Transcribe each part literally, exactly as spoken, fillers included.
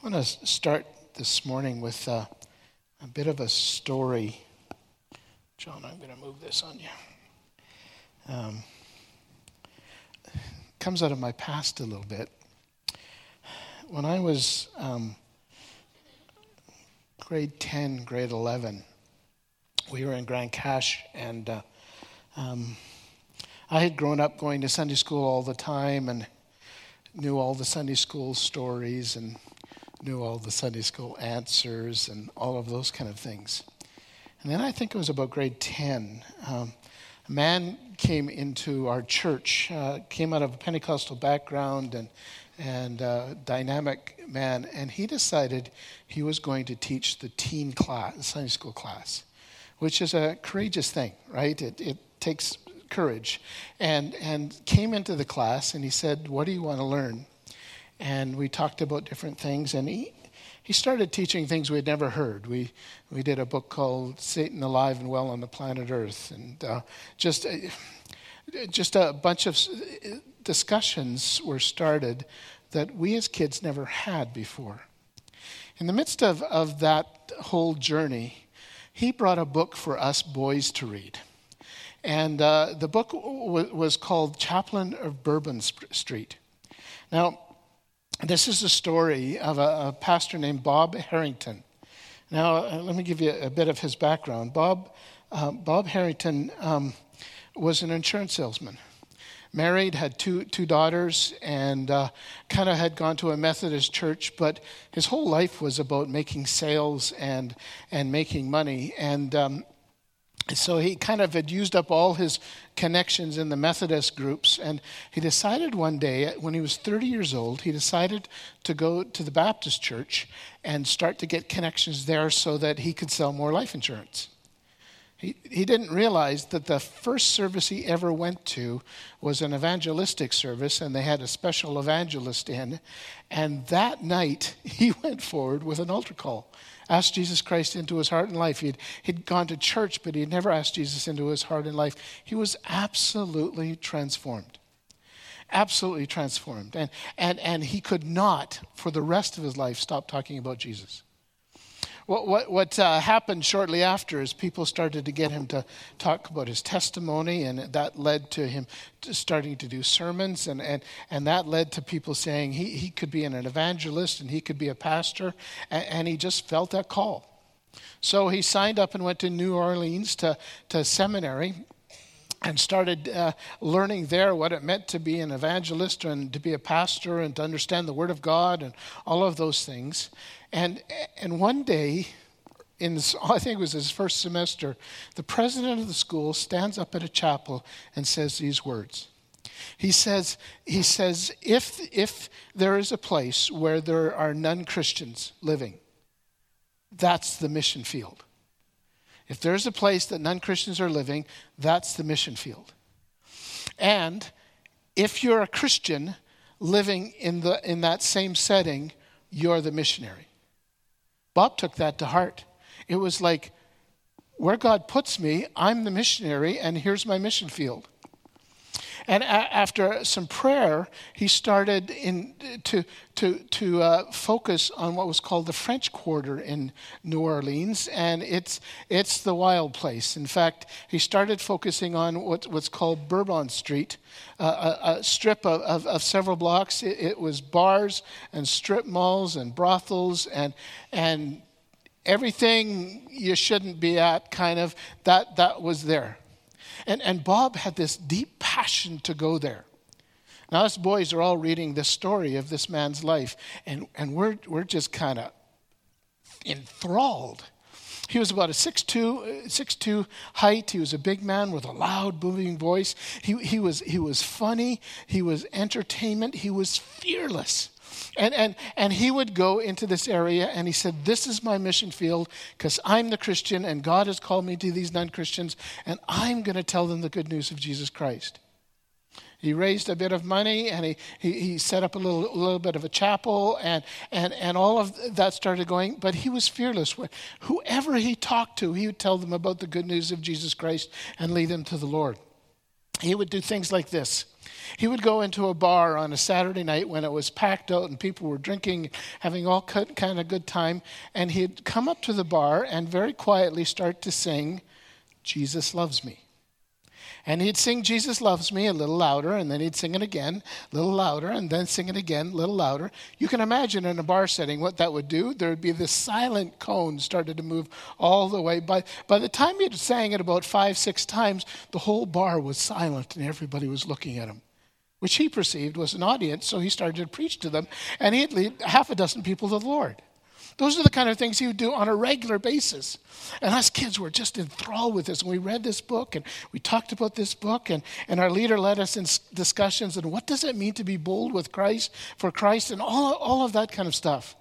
I want to start this morning with uh, a bit of a story. John, I'm going to move this on you. Um, comes out of my past a little bit. When I was um, grade ten, grade eleven, we were in Grand Cache, and uh, um, I had grown up going to Sunday school all the time and knew all the Sunday school stories and knew all the Sunday school answers and all of those kind of things. And then I think it was about grade ten. Um, a man came into our church, uh, came out of a Pentecostal background and and uh, dynamic man, and he decided he was going to teach the teen class, the Sunday school class, which is a courageous thing, right? It it takes courage. And and came into the class, and he said, "What do you want to learn?" And we talked about different things, and he he started teaching things we had never heard. We we did a book called Satan Alive and Well on the Planet Earth, and uh, just a, just a bunch of discussions were started that we as kids never had before. In the midst of, of that whole journey, he brought a book for us boys to read. And uh, the book w- was called Chaplain of Bourbon Street. Now, this is the story of a, a pastor named Bob Harrington. Now, uh, let me give you a bit of his background. Bob uh, Bob Harrington um, was an insurance salesman. Married, had two two daughters, and uh, kind of had gone to a Methodist church, but his whole life was about making sales and and making money. And um, so he kind of had used up all his connections in the Methodist groups, and he decided one day, when he was thirty years old, he decided to go to the Baptist church and start to get connections there so that he could sell more life insurance. He, he didn't realize that the first service he ever went to was an evangelistic service, and they had a special evangelist in. And that night, he went forward with an altar call, asked Jesus Christ into his heart and life. He'd, he'd gone to church, but he'd never asked Jesus into his heart and life. He was absolutely transformed. Absolutely transformed. And, and, and he could not, for the rest of his life, stop talking about Jesus. What what, what uh, happened shortly after is people started to get him to talk about his testimony, and that led to him to starting to do sermons, and, and, and that led to people saying he, he could be an evangelist and he could be a pastor, and, and he just felt that call. So he signed up and went to New Orleans to, to seminary and started uh, learning there what it meant to be an evangelist and to be a pastor and to understand the Word of God and all of those things. And and one day, in this, I think it was his first semester, the president of the school stands up at a chapel and says these words. He says, he says, if if there is a place where there are non-Christians living, that's the mission field. If there's a place that non-Christians are living, that's the mission field. And if you're a Christian living in the in that same setting, you're the missionary. Bob took that to heart. It was like, where God puts me, I'm the missionary, and here's my mission field. And a- after some prayer, he started in to to to uh, focus on what was called the French Quarter in New Orleans, and it's it's the wild place. In fact, he started focusing on what, what's called Bourbon Street, uh, a, a strip of, of, of several blocks. It, it was bars and strip malls and brothels and and everything you shouldn't be at. Kind of that that was there. And and Bob had this deep passion to go there. Now us boys are all reading this story of this man's life, and, and we're we're just kind of enthralled. He was about a six two height. He was a big man with a loud, booming voice. He he was he was funny. He was entertainment. He was fearless. And and and he would go into this area, and he said, this is my mission field because I'm the Christian and God has called me to these non-Christians, and I'm going to tell them the good news of Jesus Christ. He raised a bit of money, and he he, he set up a little a little bit of a chapel, and, and, and all of that started going, but he was fearless. Whoever he talked to, he would tell them about the good news of Jesus Christ and lead them to the Lord. he would do things like this. He would go into a bar on a Saturday night when it was packed out and people were drinking, having all kind of good time, and he'd come up to the bar and very quietly start to sing, "Jesus Loves Me." And he'd sing "Jesus Loves Me" a little louder, and then he'd sing it again, a little louder, and then sing it again, a little louder. You can imagine in a bar setting what that would do. There would be this silent cone started to move all the way. By, by the time he'd sang it about five, six times, the whole bar was silent and everybody was looking at him, which he perceived was an audience, so he started to preach to them, and he'd lead half a dozen people to the Lord. Those are the kind of things he would do on a regular basis. And us kids were just enthralled with this. And we read this book, and we talked about this book, and, and our leader led us in discussions, and what does it mean to be bold with Christ, for Christ, and all, all of that kind of stuff.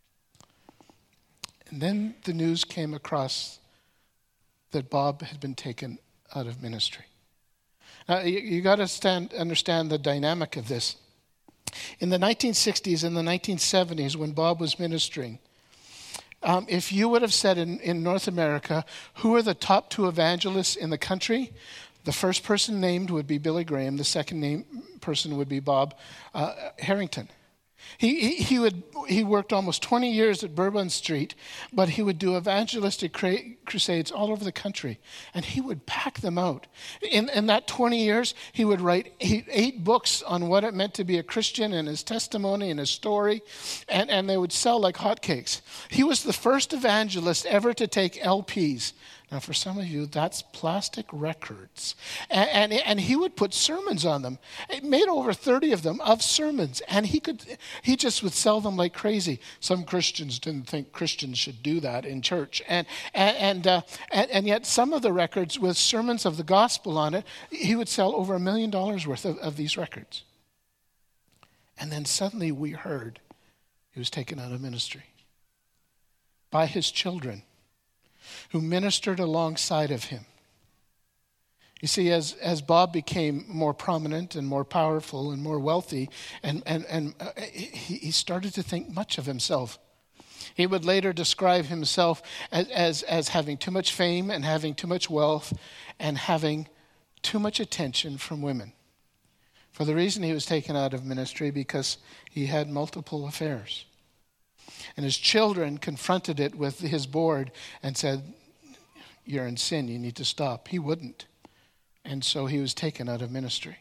And then the news came across that Bob had been taken out of ministry. Now, you, you got to stand, understand the dynamic of this. In the nineteen sixties and the nineteen seventies, when Bob was ministering, um, if you would have said in, in North America, who are the top two evangelists in the country, the first person named would be Billy Graham. The second name person would be Bob uh, Harrington. He, he he would he worked almost twenty years at Bourbon Street, but he would do evangelistic crusades all over the country, and he would pack them out. In in that twenty years, he would write eight, eight books on what it meant to be a Christian and his testimony and his story, and, and they would sell like hotcakes. He was the first evangelist ever to take L Ps. Now, for some of you, that's plastic records. And, and, and he would put sermons on them. It made over thirty of them of sermons. And he could he just would sell them like crazy. Some Christians didn't think Christians should do that in church. And and and, uh, and, and yet some of the records with sermons of the gospel on it, he would sell over a million dollars worth of, of these records. And then suddenly we heard he was taken out of ministry by his children, who ministered alongside of him. You see, as, as Bob became more prominent and more powerful and more wealthy, and, and, and uh, he, he started to think much of himself. He would later describe himself as, as, as having too much fame and having too much wealth and having too much attention from women. For the reason he was taken out of ministry, because he had multiple affairs. And his children confronted it with his board and said, "You're in sin, you need to stop." He wouldn't. And so he was taken out of ministry.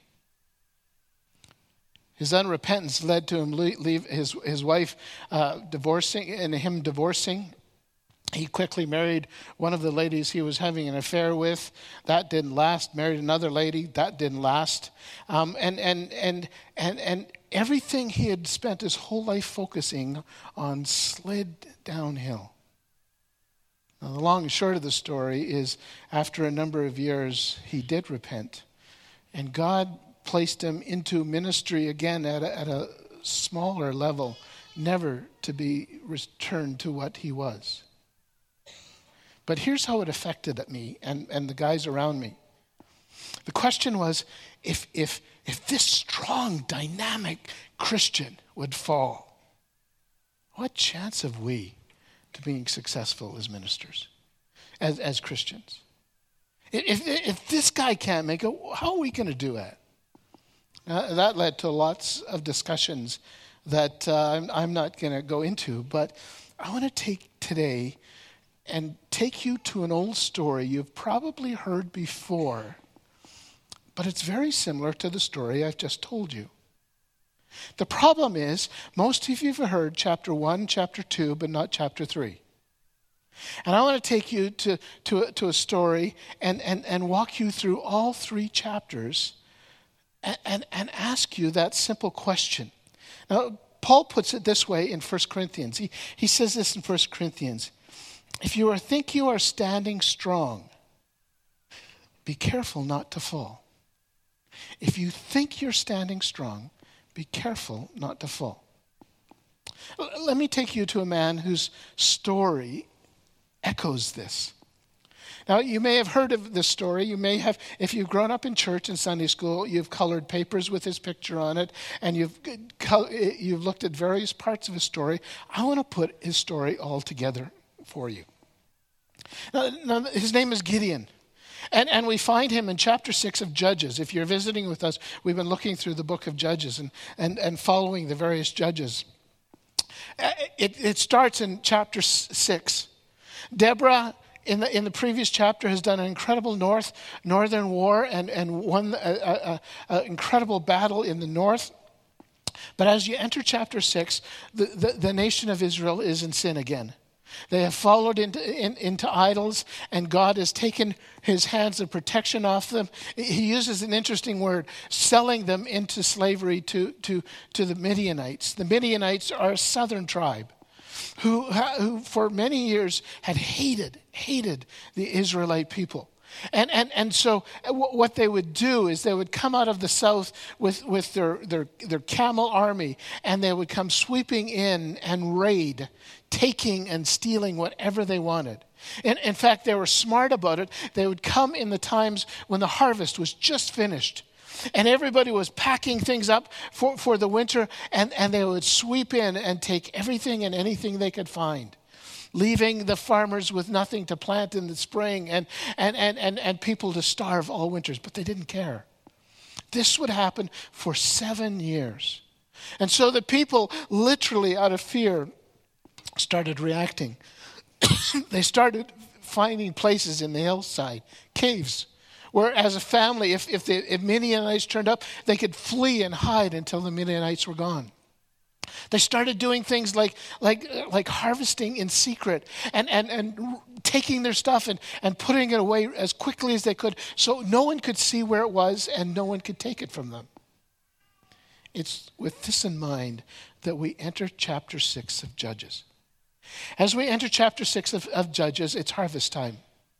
His unrepentance led to him leave his, his wife uh, divorcing, and him divorcing. He quickly married one of the ladies he was having an affair with. That didn't last. Married another lady. That didn't last. Um, and, and, and, and, and everything he had spent his whole life focusing on slid downhill. Now, the long and short of the story is, after a number of years, he did repent. And God placed him into ministry again at a, at a smaller level, never to be returned to what he was. But here's how it affected me and, and the guys around me. The question was, if, if, if this strong, dynamic Christian would fall, what chance have we to being successful as ministers, as, as Christians? If, if this guy can't make it, how are we going to do that? Uh, that led to lots of discussions that uh, I'm, I'm not going to go into, but I want to take today and take you to an old story you've probably heard before, but it's very similar to the story I've just told you. The problem is, most of you have heard chapter one, chapter two, but not chapter three. And I want to take you to, to, to a story and, and, and walk you through all three chapters and, and, and ask you that simple question. Now, Paul puts it this way in First Corinthians. He, he says this in First Corinthians. If you are, think you are standing strong, be careful not to fall. If you think you're standing strong, be careful not to fall. Let me take you to a man whose story echoes this. Now, you may have heard of this story. You may have, if you've grown up in church and Sunday school, you've colored papers with his picture on it, and you've you've looked at various parts of his story. I want to put his story all together for you. Now, now, his name is Gideon. And, and we find him in chapter six of Judges. If you're visiting with us, we've been looking through the book of Judges and, and, and following the various judges. It, it starts in chapter six. Deborah, in the in the previous chapter, has done an incredible north northern war and, and won an incredible battle in the north. But as you enter chapter six, the, the, the nation of Israel is in sin again. They have followed into, in, into idols, and God has taken his hands of protection off them. He uses an interesting word, selling them into slavery to, to, to the Midianites. The Midianites are a southern tribe who, who for many years had hated, hated the Israelite people. And, and and so what they would do is they would come out of the south with, with their, their, their camel army, and they would come sweeping in and raid, taking and stealing whatever they wanted. In, in fact, they were smart about it. They would come in the times when the harvest was just finished, and everybody was packing things up for, for the winter, and, and they would sweep in and take everything and anything they could find, leaving the farmers with nothing to plant in the spring and, and, and, and, and people to starve all winters. But they didn't care. This would happen for seven years. And so the people, literally out of fear, started reacting. They started finding places in the hillside, caves, where as a family, if, if the if Midianites turned up, they could flee and hide until the Midianites were gone. They started doing things like like like harvesting in secret and, and, and taking their stuff and, and putting it away as quickly as they could so no one could see where it was and no one could take it from them. It's with this in mind that we enter chapter six of Judges. As we enter chapter six of, of Judges, it's harvest time.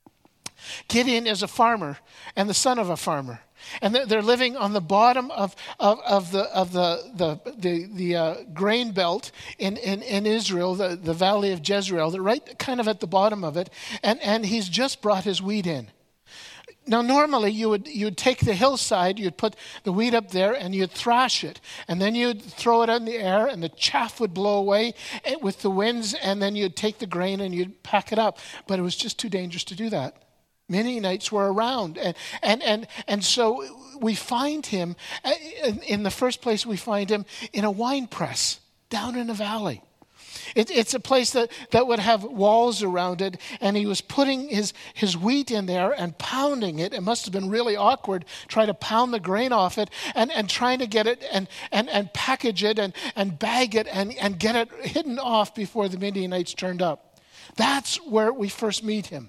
Gideon is a farmer and the son of a farmer. And they're living on the bottom of, of, of the of the the the, the uh, grain belt in, in, in Israel, the, the valley of Jezreel. They're right kind of at the bottom of it. And, and he's just brought his wheat in. Now, normally you would you would take the hillside, you'd put the wheat up there, and you'd thrash it. And then you'd throw it in the air, and the chaff would blow away with the winds, and then you'd take the grain and you'd pack it up. But it was just too dangerous to do that. Midianites were around. And, and, and, and so we find him, in the first place we find him in a wine press down in a valley. It, it's a place that, that would have walls around it, and he was putting his, his wheat in there and pounding it. It must have been really awkward trying to pound the grain off it and, and trying to get it and, and, and package it and, and bag it and, and get it hidden off before the Midianites turned up. That's where we first meet him.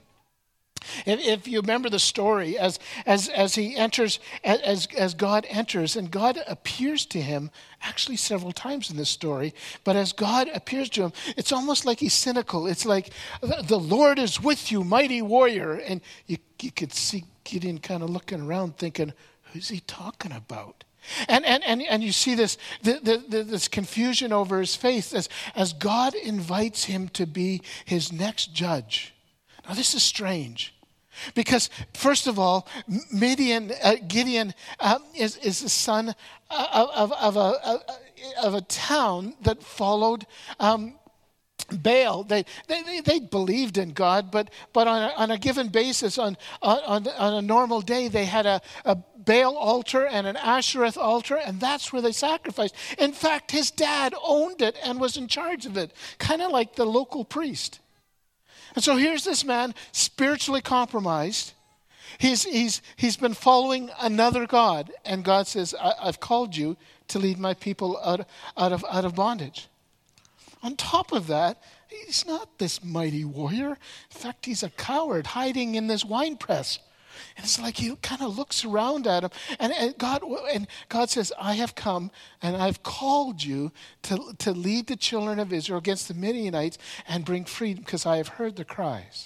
If, if you remember the story, as as as he enters, as as God enters, and God appears to him actually several times in this story. But as God appears to him, it's almost like he's cynical. It's like, the Lord is with you, mighty warrior. And you you could see Gideon kind of looking around, thinking, who's he talking about? And and and, and you see this the, the, the, this confusion over his face as as God invites him to be his next judge. Now, this is strange because, first of all, Midian, uh, Gideon uh, is, is the son of, of, of, a, of a town that followed um, Baal. They, they they believed in God, but but on a, on a given basis, on, on, on a normal day, they had a, a Baal altar and an Ashereth altar, and that's where they sacrificed. In fact, his dad owned it and was in charge of it, kind of like the local priest. And so here's this man, spiritually compromised. He's, he's, he's been following another God. And God says, I, I've called you to lead my people out, out, of, out of bondage. On top of that, he's not this mighty warrior. In fact, he's a coward hiding in this wine press. And it's like he kind of looks around at him. And, and God and God says, I have come and I've called you to, to lead the children of Israel against the Midianites and bring freedom because I have heard the cries.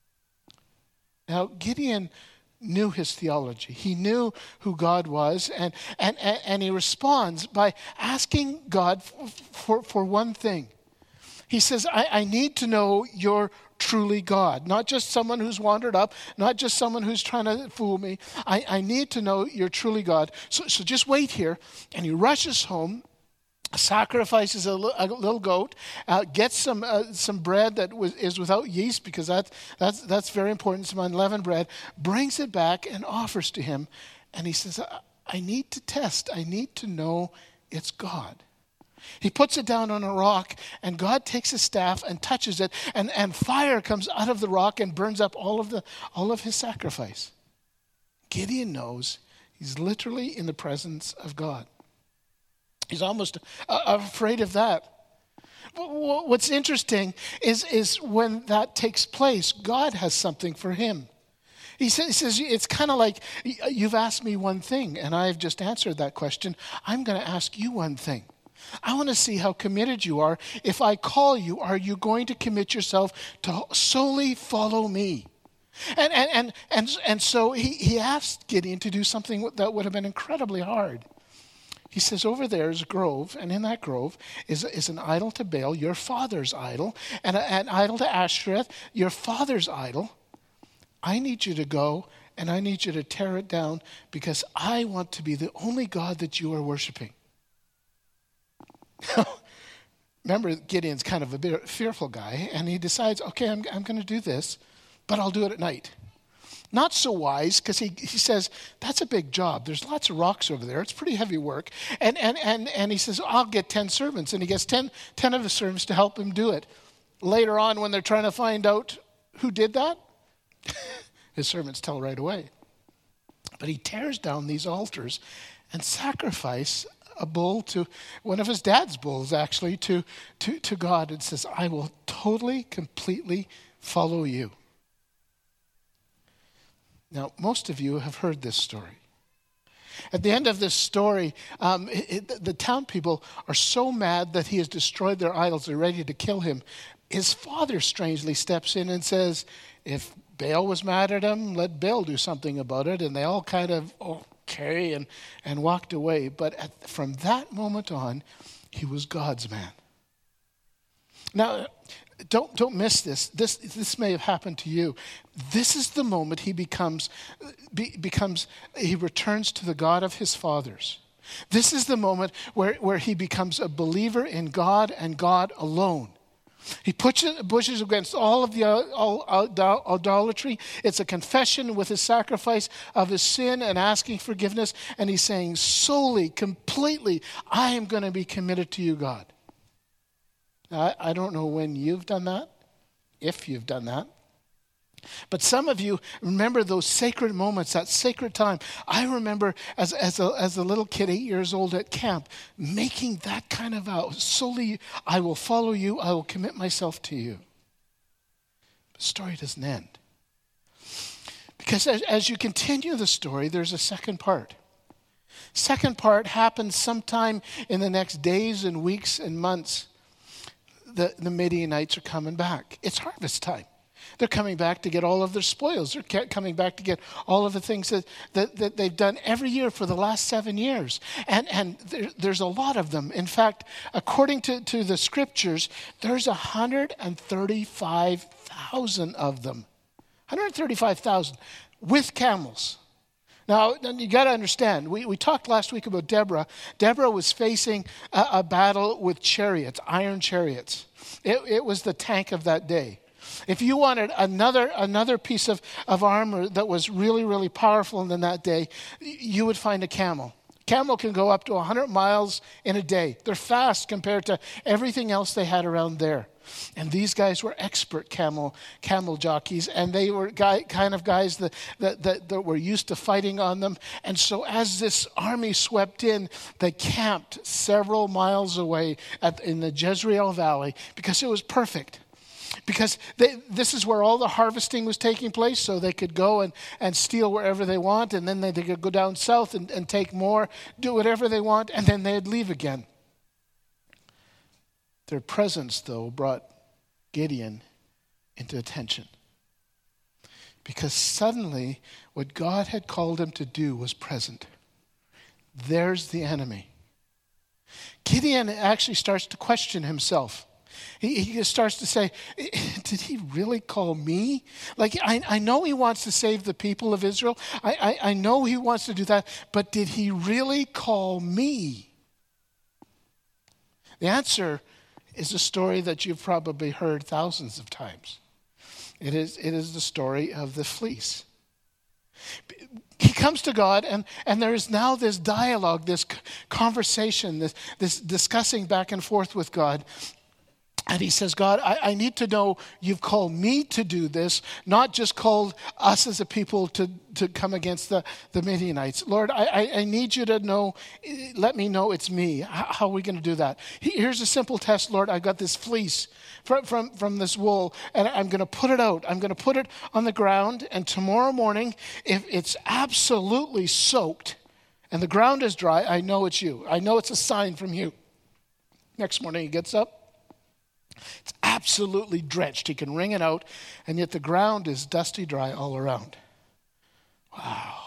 Now, Gideon knew his theology. He knew who God was. And, and, and he responds by asking God for, for, for one thing. He says, I, I need to know you're truly God, not just someone who's wandered up, not just someone who's trying to fool me. I, I need to know you're truly God. So, so just wait here. And he rushes home sacrifices a, li- a little goat, uh, gets some uh, some bread that was, is without yeast, because that, that's, that's very important, some unleavened bread, brings it back and offers to him. And he says, I, I need to test. I need to know it's God. He puts it down on a rock, and God takes his staff and touches it, and, and fire comes out of the rock and burns up all of the all of his sacrifice. Gideon knows he's literally in the presence of God. He's almost uh, afraid of that. What's interesting is, is when that takes place, God has something for him. He says, he says it's kind of like, you've asked me one thing, and I've just answered that question. I'm going to ask you one thing. I want to see how committed you are. If I call you, are you going to commit yourself to solely follow me? And and and and, and so he, he asked Gideon to do something that would have been incredibly hard. He says, over there is a grove, and in that grove is, is an idol to Baal, your father's idol, and a, an idol to Ashtoreth, your father's idol. I need you to go, and I need you to tear it down, because I want to be the only God that you are worshiping. Remember, Gideon's kind of a bit fearful guy, and he decides, okay, I'm, I'm going to do this, but I'll do it at night. Not so wise, because he, he says, that's a big job. There's lots of rocks over there. It's pretty heavy work. And and and, and he says, I'll get ten servants. And he gets ten, ten of his servants to help him do it. Later on, when they're trying to find out who did that, his servants tell right away. But he tears down these altars and sacrifices a bull to, one of his dad's bulls actually, to, to, to God, and says, I will totally, completely follow you. Now, most of you have heard this story. At the end of this story, um, it, it, the town people are so mad that he has destroyed their idols. They're ready to kill him. His father strangely steps in and says, if Baal was mad at him, let Baal do something about it. And they all kind of, okay, and, and walked away. But at, from that moment on, he was God's man. Now, Don't don't miss this. This this may have happened to you. This is the moment he becomes be, becomes he returns to the God of his fathers. This is the moment where, where he becomes a believer in God and God alone. He pushes, pushes against all of the all, all, idolatry. It's a confession with his sacrifice of his sin and asking forgiveness. And he's saying solely, completely, I am going to be committed to you, God. I, I don't know when you've done that, if you've done that. But some of you remember those sacred moments, that sacred time. I remember as, as, a, as a little kid, eight years old at camp, making that kind of vow. Solely, I will follow you. I will commit myself to you. The story doesn't end. Because as, as you continue the story, there's a second part. Second part happens sometime in the next days and weeks and months. The, the Midianites are coming back. It's harvest time. They're coming back to get all of their spoils. They're coming back to get all of the things that, that, that they've done every year for the last seven years. And, and there, there's a lot of them. In fact, according to, to the scriptures, there's one hundred thirty-five thousand of them. one hundred thirty-five thousand with camels. Now, you got to understand, we, we talked last week about Deborah. Deborah was facing a, a battle with chariots, iron chariots. It, it was the tank of that day. If you wanted another another piece of, of armor that was really, really powerful in that day, you would find a camel. Camel can go up to one hundred miles in a day. They're fast compared to everything else they had around there. And these guys were expert camel camel jockeys, and they were guy, kind of guys that, that, that, that were used to fighting on them. And so as this army swept in, they camped several miles away at, in the Jezreel Valley because it was perfect. Because they, this is where all the harvesting was taking place, so they could go and, and steal wherever they want, and then they, they could go down south and, and take more, do whatever they want, and then they'd leave again. Their presence, though, brought Gideon into attention. Because suddenly, what God had called him to do was present. There's the enemy. Gideon actually starts to question himself. He, he starts to say, did he really call me? Like, I, I know he wants to save the people of Israel. I, I, I know he wants to do that. But did he really call me? The answer is a story that you've probably heard thousands of times. It is, it is the story of the fleece. He comes to God, and, and there is now this dialogue, this conversation, this, this discussing back and forth with God. And he says, God, I, I need to know you've called me to do this, not just called us as a people to, to come against the, the Midianites. Lord, I, I, I need you to know, let me know it's me. How, how are we going to do that? Here's a simple test, Lord. I got this fleece from, from, from this wool, and I'm going to put it out. I'm going to put it on the ground, and tomorrow morning, if it's absolutely soaked and the ground is dry, I know it's you. I know it's a sign from you. Next morning, he gets up. It's absolutely drenched. He can wring it out, and yet the ground is dusty dry all around. Wow.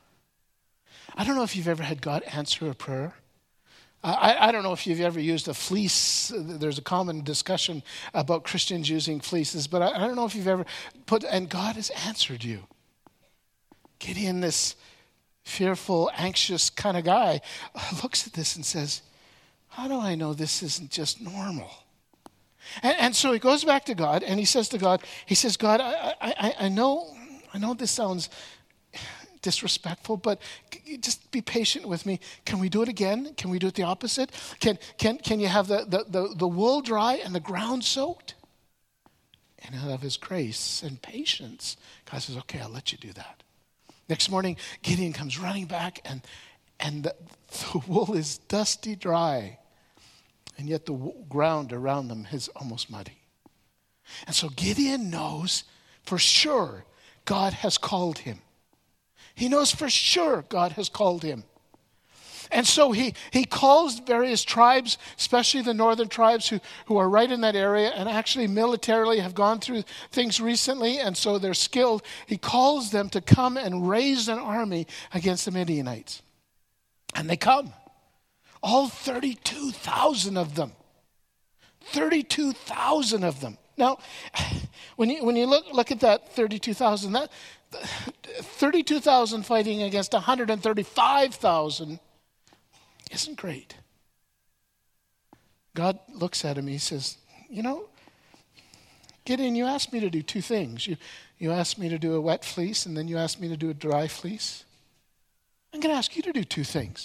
I don't know if you've ever had God answer a prayer. I, I don't know if you've ever used a fleece. There's a common discussion about Christians using fleeces, but I, I don't know if you've ever put, and God has answered you. Gideon, this fearful, anxious kind of guy, looks at this and says, how do I know this isn't just normal? And, and so he goes back to God, and he says to God, he says, God, I, I, I know I know this sounds disrespectful, but just be patient with me. Can we do it again? Can we do it the opposite? Can can can you have the, the, the, the wool dry and the ground soaked? And out of his grace and patience, God says, okay, I'll let you do that. Next morning, Gideon comes running back, and, and the, the wool is dusty dry. And yet the ground around them is almost muddy. And so Gideon knows for sure God has called him. He knows for sure God has called him. And so he, he calls various tribes, especially the northern tribes who, who are right in that area and actually militarily have gone through things recently, and so they're skilled. He calls them to come and raise an army against the Midianites. And they come. All thirty-two thousand of them. thirty-two thousand of them. Now, when you when you look look at that thirty-two thousand, that thirty-two thousand fighting against one hundred thirty-five thousand isn't great. God looks at him, he says, you know, Gideon, you asked me to do two things. You you asked me to do a wet fleece, and then you asked me to do a dry fleece. I'm going to ask you to do two things.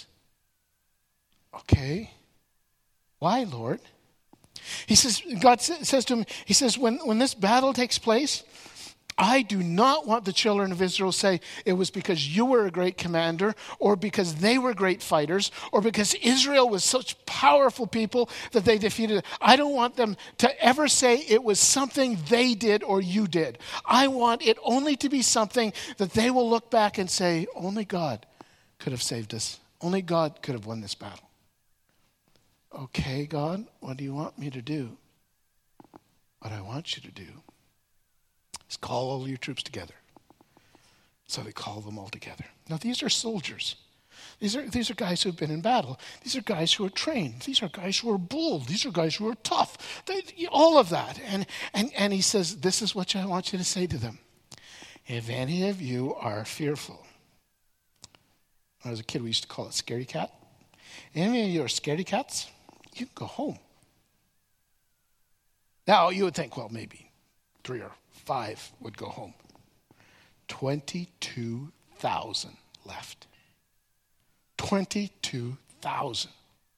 Okay. Why, Lord? He says, God says to him, he says, when, when this battle takes place, I do not want the children of Israel to say it was because you were a great commander, or because they were great fighters, or because Israel was such powerful people that they defeated. I don't want them to ever say it was something they did or you did. I want it only to be something that they will look back and say, only God could have saved us. Only God could have won this battle. Okay, God, what do you want me to do? What I want you to do is call all your troops together. So they call them all together. Now, these are soldiers. These are, these are guys who have been in battle. These are guys who are trained. These are guys who are bold. These are guys who are tough. They, all of that. And, and, and he says, this is what I want you to say to them. If any of you are fearful, when I was a kid, we used to call it scaredy cat. Any of you are scaredy cats, you can go home. Now, you would think, well, maybe three or five would go home. twenty-two thousand left. twenty-two thousand.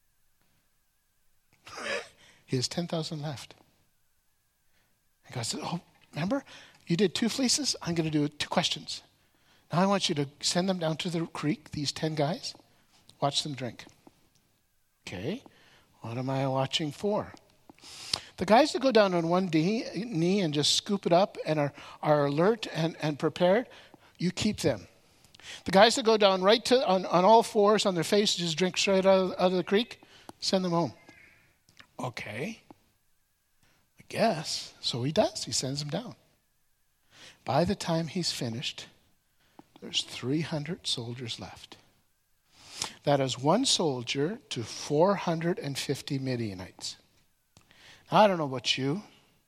He has ten thousand left. And God said, oh, remember? You did two fleeces? I'm going to do two questions. Now I want you to send them down to the creek, these ten guys. Watch them drink. Okay, what am I watching for? The guys that go down on one knee, knee and just scoop it up and are, are alert and, and prepared, you keep them. The guys that go down right to on, on all fours on their face, just drink straight out of, out of the creek, send them home. Okay, I guess. So he does. He sends them down. By the time he's finished, there's three hundred soldiers left. That is one soldier to four hundred fifty Midianites. I don't know about you.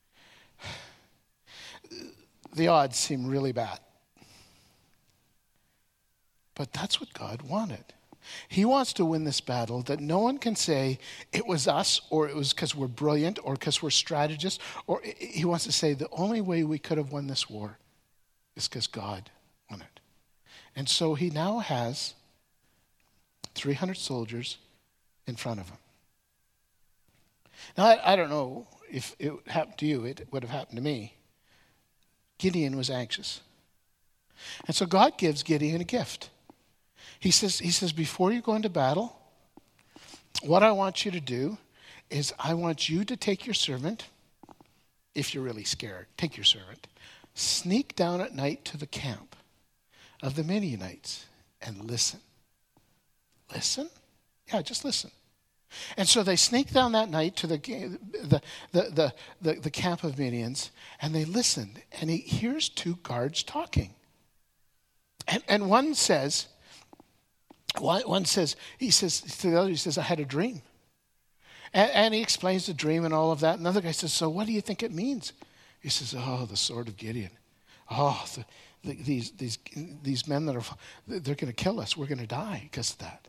The odds seem really bad. But that's what God wanted. He wants to win this battle that no one can say it was us or it was because we're brilliant or because we're strategists. Or he wants to say the only way we could have won this war is because God won it. And so he now has three hundred soldiers in front of him. Now, I, I don't know if it happened to you. It would have happened to me. Gideon was anxious. And so God gives Gideon a gift. He says, he says, before you go into battle, what I want you to do is I want you to take your servant, if you're really scared, take your servant, sneak down at night to the camp of the Midianites and listen. Listen? Yeah, just listen. And so they sneak down that night to the the the the, the, the camp of Midians, and they listen. And he hears two guards talking. And, and one says, one, one says, he says to the other, he says, I had a dream. And, and he explains the dream and all of that. And another guy says, so what do you think it means? He says, oh, the sword of Gideon. Oh, the, the, these these these men that are, they're going to kill us. We're going to die because of that.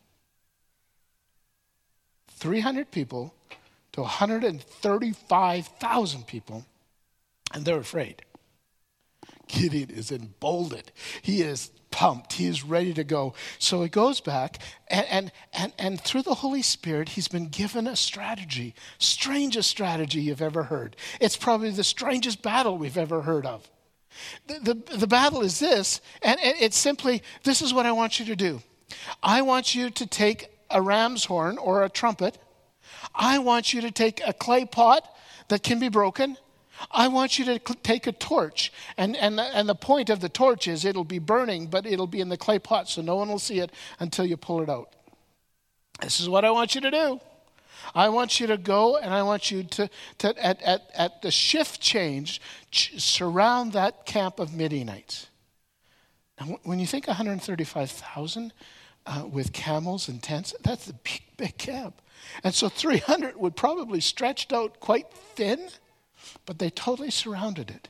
three hundred people to one hundred thirty-five thousand people, and they're afraid. Gideon is emboldened. He is pumped. He is ready to go. So he goes back, and, and, and, and through the Holy Spirit, he's been given a strategy, strangest strategy you've ever heard. It's probably the strangest battle we've ever heard of. The, the, the battle is this, and it's simply, this is what I want you to do. I want you to take a ram's horn or a trumpet. I want you to take a clay pot that can be broken. I want you to take a torch. And, and, and the point of the torch is it'll be burning, but it'll be in the clay pot so no one will see it until you pull it out. This is what I want you to do. I want you to go and I want you to, to at, at, at the shift change, ch- surround that camp of Midianites. Now, when you think one hundred thirty-five thousand uh, with camels and tents, that's a big, big camp. And so three hundred would probably stretched out quite thin, but they totally surrounded it.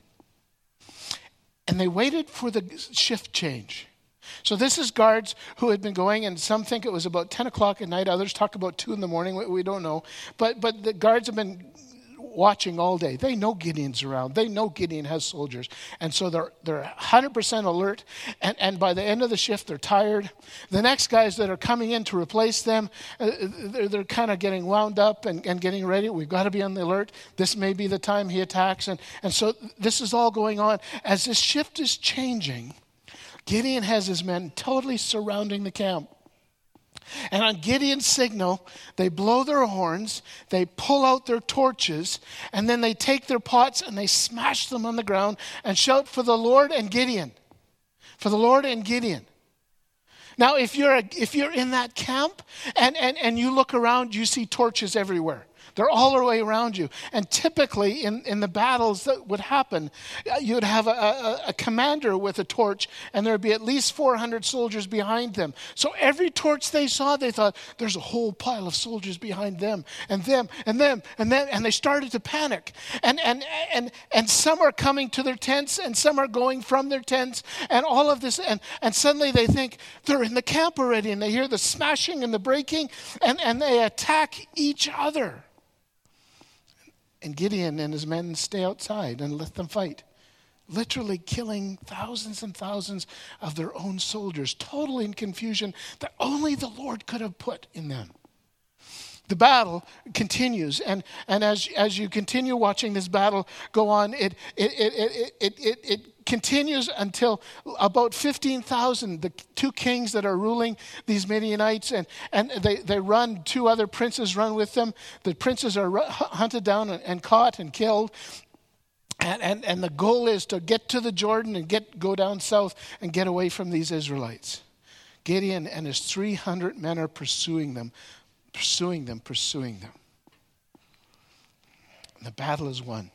And they waited for the shift change. So this is guards who had been going, and some think it was about ten o'clock at night. Others talk about two in the morning. We, we don't know. But but the guards have been watching all day. They know Gideon's around. They know Gideon has soldiers. And so they're they're one hundred percent alert. And, and by the end of the shift, they're tired. The next guys that are coming in to replace them, uh, they're, they're kind of getting wound up and, and getting ready. We've got to be on the alert. This may be the time he attacks. And, and so this is all going on. As this shift is changing, Gideon has his men totally surrounding the camp. And on Gideon's signal, they blow their horns, they pull out their torches, and then they take their pots and they smash them on the ground and shout for the Lord and Gideon. For the Lord and Gideon. Now, if you're a, if you're in that camp and, and, and you look around, you see torches everywhere. They're all the way around you. And typically in, in the battles that would happen, you would have a, a, a commander with a torch, and there would be at least four hundred soldiers behind them. So every torch they saw, they thought, there's a whole pile of soldiers behind them, and them, and them, and them. And they started to panic. And, and, and, and some are coming to their tents, and some are going from their tents, and all of this. And, and suddenly they think, they're in the camp already, and they hear the smashing and the breaking, and, and they attack each other. And Gideon and his men stay outside and let them fight, literally killing thousands and thousands of their own soldiers, totally in confusion that only the Lord could have put in them. The battle continues, and, and as, as you continue watching this battle go on, it it it it it, it, it continues until about fifteen thousand, the two kings that are ruling these Midianites, and, and they, they run, two other princes run with them. The princes are hunted down and, and caught and killed. And, and, and the goal is to get to the Jordan and get go down south and get away from these Israelites. Gideon and his three hundred men are pursuing them, pursuing them, pursuing them. And the battle is won.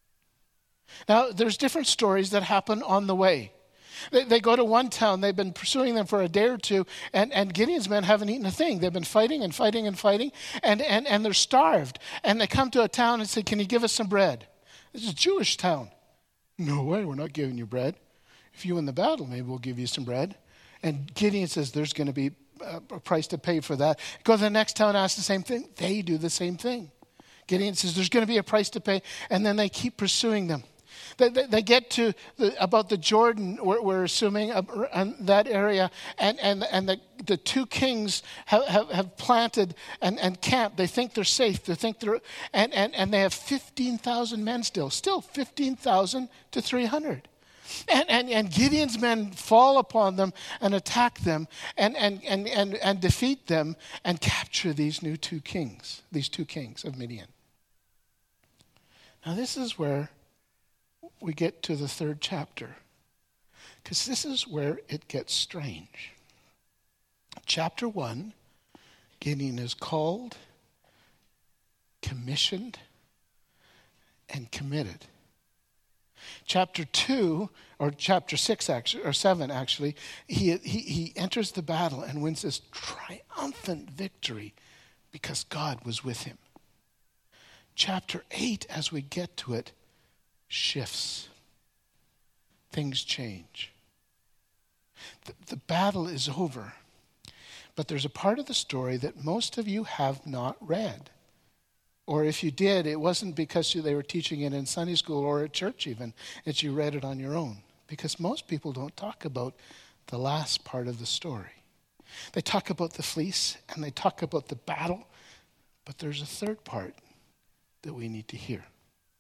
Now, there's different stories that happen on the way. They, they go to one town. They've been pursuing them for a day or two, and, and Gideon's men haven't eaten a thing. They've been fighting and fighting and fighting, and, and, and they're starved. And they come to a town and say, can you give us some bread? This is a Jewish town. No way, we're not giving you bread. If you win the battle, maybe we'll give you some bread. And Gideon says, there's going to be a price to pay for that. Go to the next town, ask the same thing. They do the same thing. Gideon says there's going to be a price to pay, and then they keep pursuing them. They, they, they get to the, about the Jordan, we're, we're assuming, uh, that area, and, and, and the, the two kings have, have, have planted and, and camped. They think they're safe. They think they're, and, and, and they have fifteen thousand men still. Still fifteen thousand to three hundred. And, and, and Gideon's men fall upon them and attack them and, and, and, and, and defeat them and capture these new two kings, these two kings of Midian. Now this is where we get to the third chapter, because this is where it gets strange. Chapter one, Gideon is called, commissioned, and committed. Chapter two, or chapter six, actually, or seven, actually, he, he, he enters the battle and wins this triumphant victory because God was with him. Chapter eight, as we get to it, shifts. Things change. The, the battle is over, but there's a part of the story that most of you have not read. Or if you did, it wasn't because they were teaching it in Sunday school or at church even, that you read it on your own. Because most people don't talk about the last part of the story. They talk about the fleece and they talk about the battle, but there's a third part that we need to hear.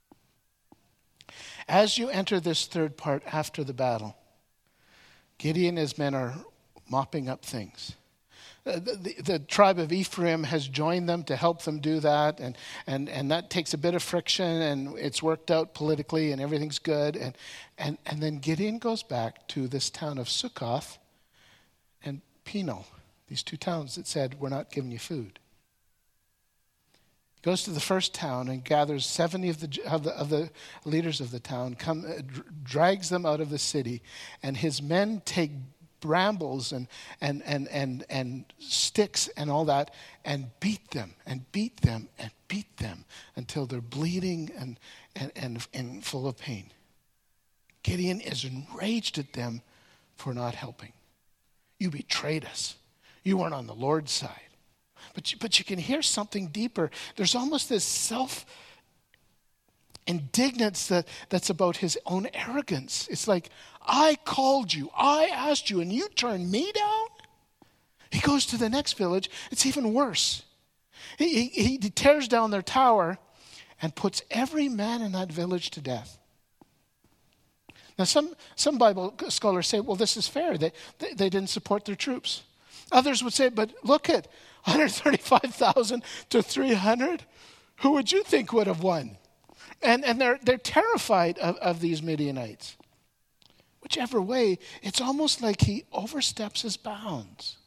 As you enter this third part after the battle, Gideon and his men are mopping up things. The, the, the tribe of Ephraim has joined them to help them do that, and, and, and that takes a bit of friction, and it's worked out politically, and everything's good. And, and, and then Gideon goes back to this town of Sukkoth and Penuel, these two towns that said, we're not giving you food. Goes to the first town and gathers seventy of the, of the, of the leaders of the town, come, uh, drags them out of the city, and his men take brambles and, and, and, and, and sticks and all that and beat them and beat them and beat them until they're bleeding and, and, and, and full of pain. Gideon is enraged at them for not helping. You betrayed us. You weren't on the Lord's side. But you, but you can hear something deeper. There's almost this self-indignance that, that's about his own arrogance. It's like, I called you, I asked you, and you turned me down? He goes to the next village. It's even worse. He, he, he tears down their tower and puts every man in that village to death. Now, some, some Bible scholars say, well, this is fair. They, they, they didn't support their troops. Others would say, but look at one hundred thirty-five thousand to three hundred. Who would you think would have won? And, and they're, they're terrified of, of these Midianites. Whichever way, it's almost like he oversteps his bounds.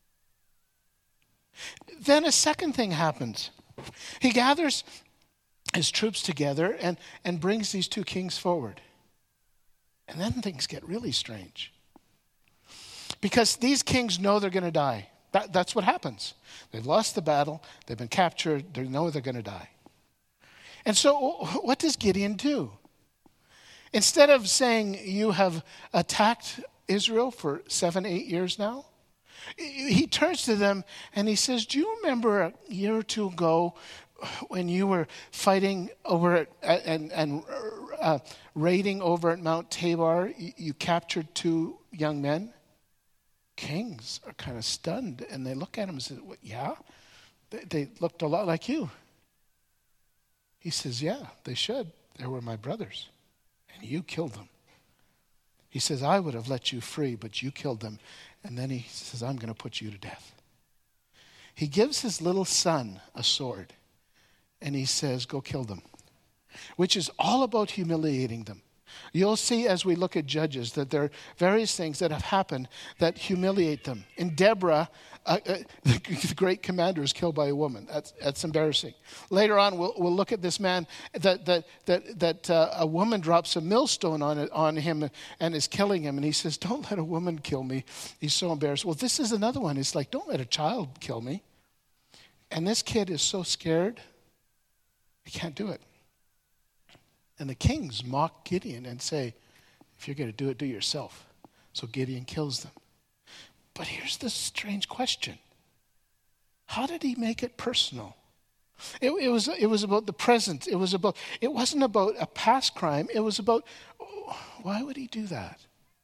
Then a second thing happens. He gathers his troops together and, and brings these two kings forward. And then things get really strange. Because these kings know they're going to die. That, that's what happens. They've lost the battle. They've been captured. They know they're going to die. And so what does Gideon do? Instead of saying, you have attacked Israel for seven, eight years now, he turns to them and he says, do you remember a year or two ago when you were fighting over at, and, and uh, raiding over at Mount Tabor, you, you captured two young men? Kings are kind of stunned and they look at him and say, well, yeah, they, they looked a lot like you. He says, yeah, they should. They were my brothers and you killed them. He says, I would have let you free, but you killed them. And then he says, I'm going to put you to death. He gives his little son a sword and he says, go kill them, which is all about humiliating them. You'll see as we look at Judges that there are various things that have happened that humiliate them. In Deborah, uh, uh, the great commander is killed by a woman. That's that's embarrassing. Later on, we'll we'll look at this man that that that that uh, a woman drops a millstone on it on him and is killing him, and he says, "Don't let a woman kill me." He's so embarrassed. Well, this is another one. It's like, "Don't let a child kill me." And this kid is so scared, he can't do it. And the kings mock Gideon and say, if you're going to do it, do it yourself. So Gideon kills them. But here's the strange question. How did he make it personal? It, it was it was about the present. It was about it wasn't about a past crime. It was about, oh, why would he do that?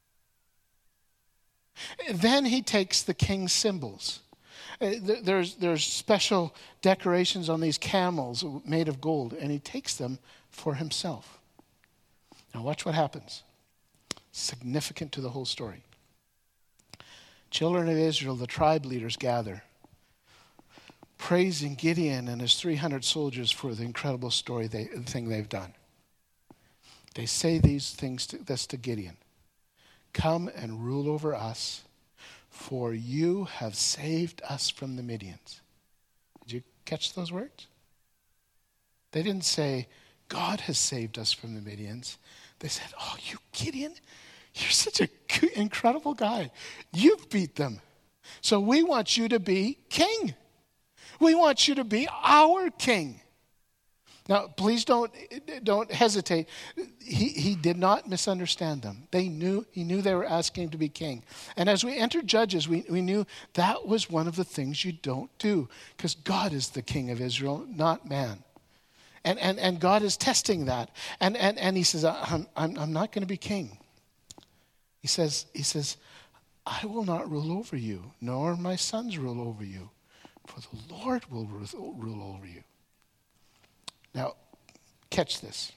Then he takes the king's symbols. There's there's special decorations on these camels made of gold, and he takes them for himself. Now watch what happens. Significant to the whole story. Children of Israel, the tribe leaders gather, praising Gideon and his three hundred soldiers for the incredible story they, the thing they've done. They say these things to, this to Gideon. Come and rule over us, for you have saved us from the Midians. Did you catch those words? They didn't say, God has saved us from the Midians. They said, oh, you Gideon, you're such an incredible guy. You've beat them. So we want you to be king. We want you to be our king. Now, please don't don't hesitate. He he did not misunderstand them. They knew he knew they were asking him to be king. And as we entered Judges, we, we knew that was one of the things you don't do, because God is the king of Israel, not man. And and and God is testing that. And and and he says, I'm I'm, I'm not going to be king. He says he says, I will not rule over you, nor my sons rule over you, for the Lord will rule over you. Now, catch this.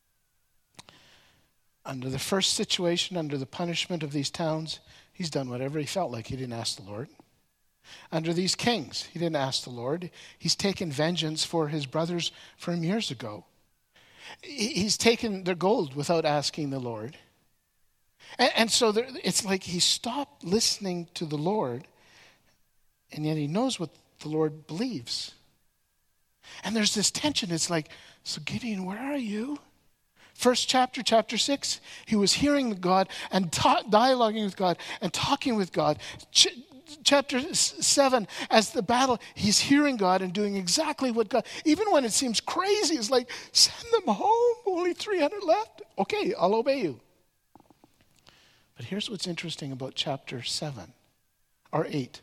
Under the first situation, under the punishment of these towns, he's done whatever he felt like. He didn't ask the Lord. Under these kings, he didn't ask the Lord. He's taken vengeance for his brothers from years ago. He's taken their gold without asking the Lord. And, and so there, it's like he stopped listening to the Lord, and yet he knows what the Lord believes. And there's this tension. It's like, so Gideon, where are you? First chapter, chapter six, he was hearing God and ta- dialoguing with God and talking with God. Ch- chapter seven, as the battle, he's hearing God and doing exactly what God, even when it seems crazy, it's like, send them home, only three hundred left. Okay, I'll obey you. But here's what's interesting about chapter seven, or eight.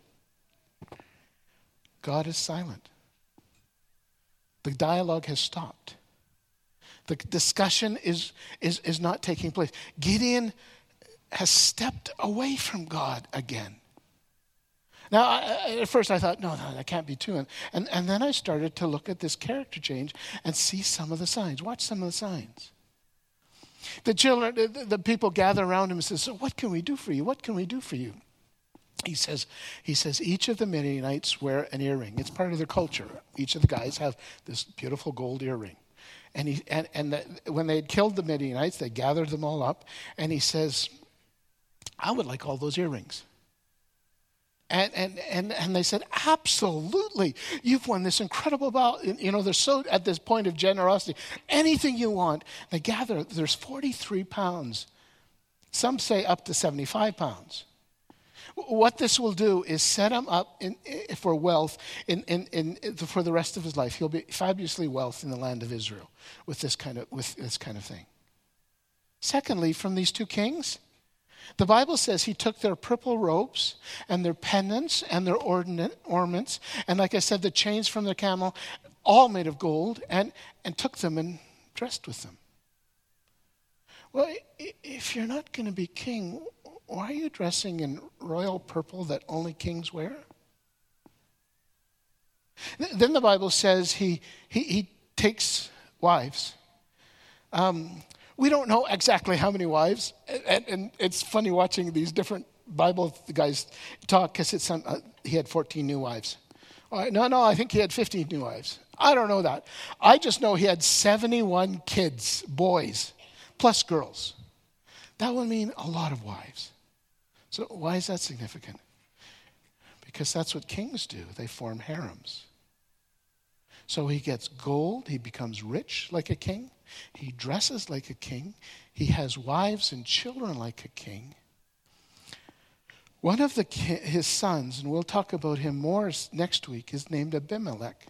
God is silent. The dialogue has stopped. The discussion is, is, is not taking place. Gideon has stepped away from God again. Now, I, at first I thought, no, no, that can't be true. And, and then I started to look at this character change and see some of the signs. Watch some of the signs. The children, the, the people gather around him and say, so what can we do for you? What can we do for you? He says, he says, each of the Midianites wear an earring. It's part of their culture. Each of the guys have this beautiful gold earring. And he and, and the, when they had killed the Midianites, they gathered them all up. And he says, I would like all those earrings. And and and and they said, absolutely. You've won this incredible battle. You know, they're so at this point of generosity. Anything you want. They gather. There's forty-three pounds. Some say up to seventy-five pounds. What this will do is set him up in, in, for wealth in, in, in, for the rest of his life. He'll be fabulously wealthy in the land of Israel with this kind of with this kind of thing. Secondly, from these two kings, the Bible says he took their purple robes and their pendants and their ornaments, and like I said, the chains from their camel, all made of gold, and, and took them and dressed with them. Well, if you're not going to be king, why are you dressing in royal purple that only kings wear? Then the Bible says he he, he takes wives. Um, we don't know exactly how many wives, and, and it's funny watching these different Bible guys talk, because it's some, uh, he had fourteen new wives. All right, no, no, I think he had fifteen new wives. I don't know that. I just know he had seventy-one kids, boys, plus girls. That would mean a lot of wives. So why is that significant? Because that's what kings do. They form harems. So he gets gold. He becomes rich like a king. He dresses like a king. He has wives and children like a king. One of the his sons, and we'll talk about him more next week, is named Abimelech.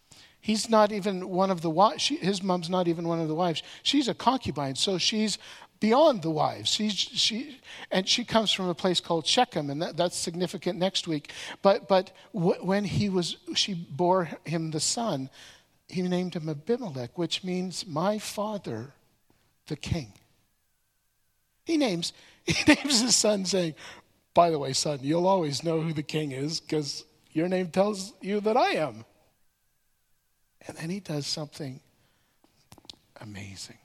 He's not even one of the wives. His mom's not even one of the wives. She's a concubine, so she's beyond the wives. She, she, and she comes from a place called Shechem, and that, that's significant next week. But but w- when he was, she bore him the son, he named him Abimelech, which means my father, the king. He names he names his son saying, by the way, son, you'll always know who the king is because your name tells you that I am. And then he does something amazing.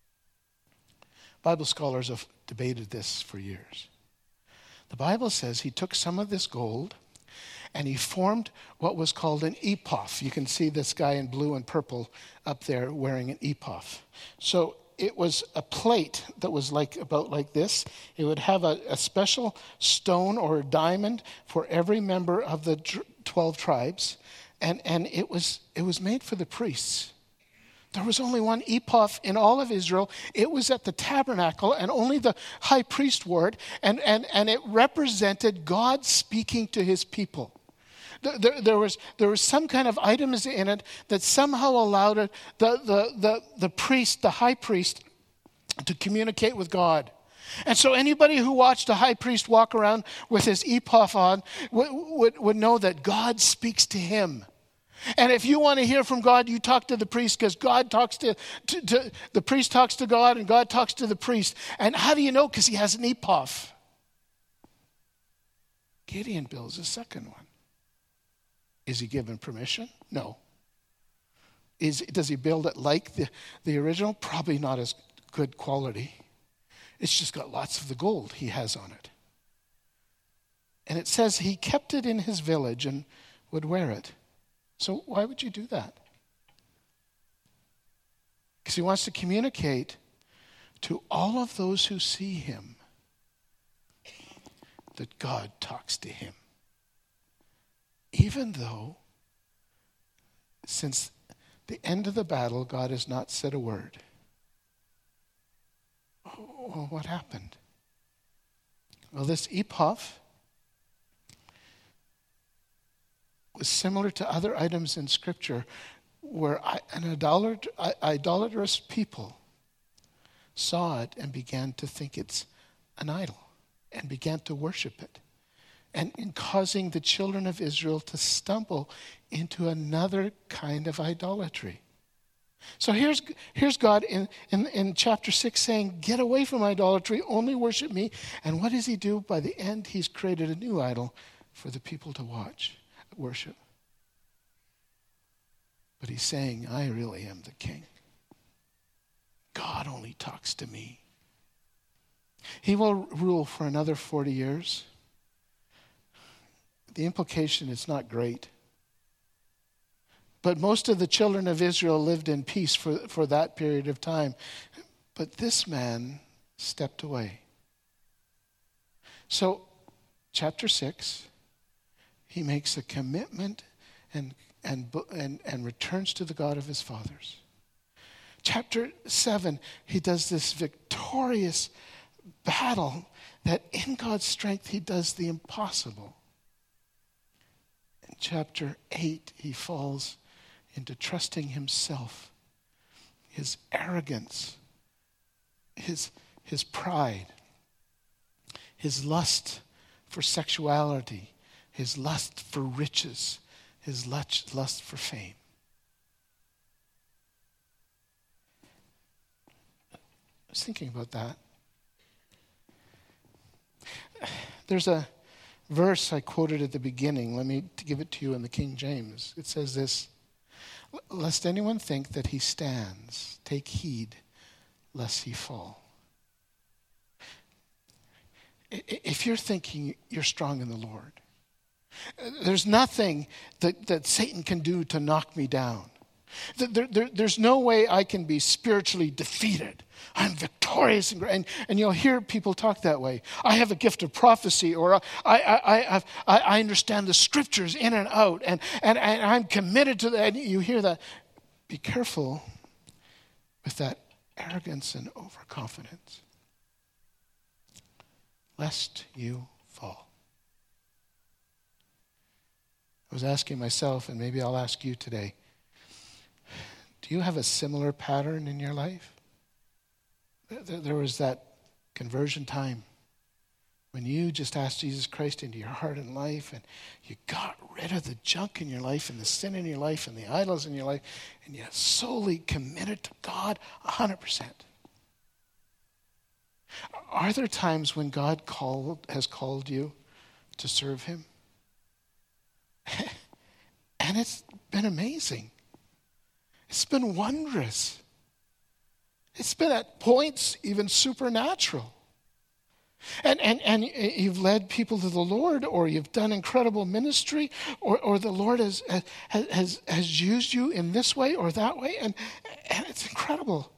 Bible scholars have debated this for years. The Bible says he took some of this gold and he formed what was called an ephah. You can see this guy in blue and purple up there wearing an ephah. So it was a plate that was like about like this. It would have a, a special stone or a diamond for every member of the twelve tribes. And, and it was it was made for the priests. There was only one ephah in all of Israel. It was at the tabernacle, and only the high priest wore it. And, and, and it represented God speaking to his people. There, there, was, there was some kind of items in it that somehow allowed it, the, the, the, the priest, the high priest, to communicate with God. And so anybody who watched a high priest walk around with his ephah on would, would, would know that God speaks to him. And if you want to hear from God, you talk to the priest, because God talks to, to, to, the priest talks to God, and God talks to the priest. And how do you know? Because he has an ephah. Gideon builds a second one. Is he given permission? No. Is, does he build it like the, the original? Probably not as good quality. It's just got lots of the gold he has on it. And it says he kept it in his village and would wear it. So why would you do that? Because he wants to communicate to all of those who see him that God talks to him. Even though, since the end of the battle, God has not said a word. Well, what happened? Well, this ephah was similar to other items in Scripture where an idolat- idolatrous people saw it and began to think it's an idol and began to worship it, and in causing the children of Israel to stumble into another kind of idolatry. So here's, here's God in, in, in chapter six saying, get away from idolatry, only worship me. And what does he do? By the end, he's created a new idol for the people to watch, worship. But he's saying, I really am the king. God only talks to me. He will rule for another forty years. The implication is not great. But most of the children of Israel lived in peace for, for that period of time. But this man stepped away. So, chapter six, he makes a commitment and, and, and, and returns to the God of his fathers. Chapter seven, he does this victorious battle that in God's strength he does the impossible. In chapter eight, he falls into trusting himself, his arrogance, his, his pride, his lust for sexuality, his lust for riches, his lust, lust for fame. I was thinking about that. There's a verse I quoted at the beginning. Let me give it to you in the King James. It says this: lest anyone think that he stands, take heed lest he fall. If you're thinking you're strong in the Lord, there's nothing that, that Satan can do to knock me down. There, there, there's no way I can be spiritually defeated. I'm victorious. And, and, and you'll hear people talk that way. I have a gift of prophecy, or I, I, I, I, I understand the scriptures in and out, and, and, and I'm committed to that. And you hear that. Be careful with that arrogance and overconfidence, lest you fall. I was asking myself, and maybe I'll ask you today, do you have a similar pattern in your life? There there was that conversion time when you just asked Jesus Christ into your heart and life, and you got rid of the junk in your life and the sin in your life and the idols in your life, and you solely committed to God one hundred percent. Are there times when God called has called you to serve him? And it's been amazing. It's been wondrous. It's been at points even supernatural. And, and, and you've led people to the Lord, or you've done incredible ministry, or, or the Lord has, has, has used you in this way or that way, and, and it's incredible.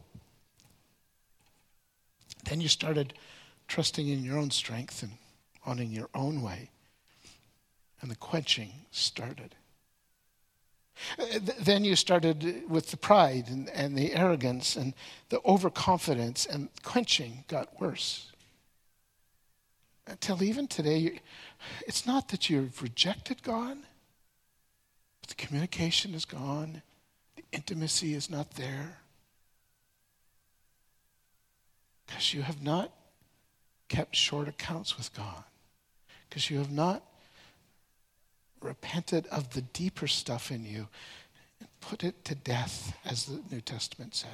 Then you started trusting in your own strength and on in your own way, and the quenching started. Then you started with the pride and, and the arrogance and the overconfidence, and quenching got worse. Until even today, it's not that you've rejected God, but the communication is gone. The intimacy is not there. Because you have not kept short accounts with God. Because you have not repented of the deeper stuff in you and put it to death, as the New Testament says.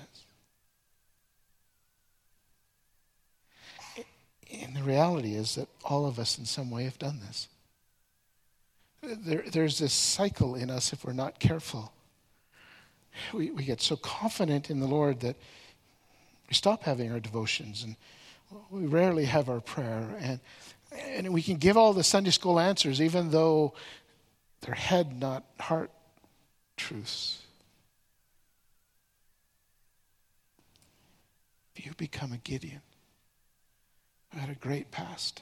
And the reality is that all of us in some way have done this. There, there's this cycle in us if we're not careful. We, we get so confident in the Lord that we stop having our devotions, and we rarely have our prayer. And, and we can give all the Sunday school answers, even though they're head, not heart truths. If you become a Gideon, who had a great past,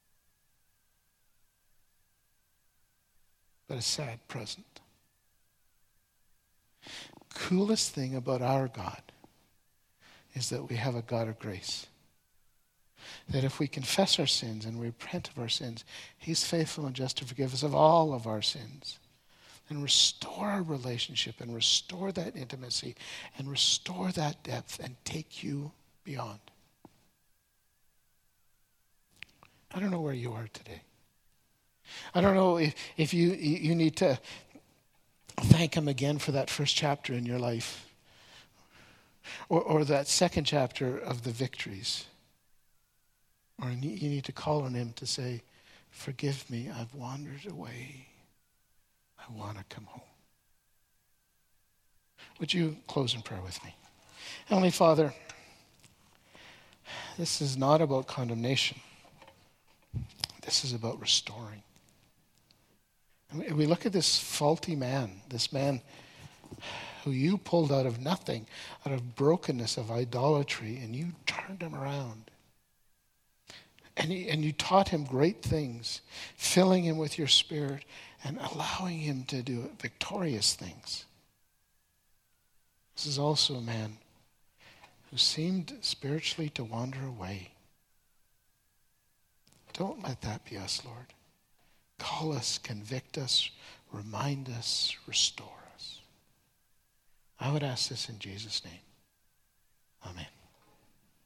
but a sad present. Coolest thing about our God is that we have a God of grace. That if we confess our sins and repent of our sins, he's faithful and just to forgive us of all of our sins and restore our relationship and restore that intimacy and restore that depth and take you beyond. I don't know where you are today. I don't know if, if you, you need to thank him again for that first chapter in your life, or, or that second chapter of the victories. Or you need to call on him to say, forgive me, I've wandered away. I want to come home. Would you close in prayer with me? Heavenly Father, this is not about condemnation. This is about restoring. And we look at this faulty man, this man who you pulled out of nothing, out of brokenness, of idolatry, and you turned him around. And, he, and you taught him great things, filling him with your Spirit and allowing him to do victorious things. This is also a man who seemed spiritually to wander away. Don't let that be us, Lord. Call us, convict us, remind us, restore us. I would ask this in Jesus' name.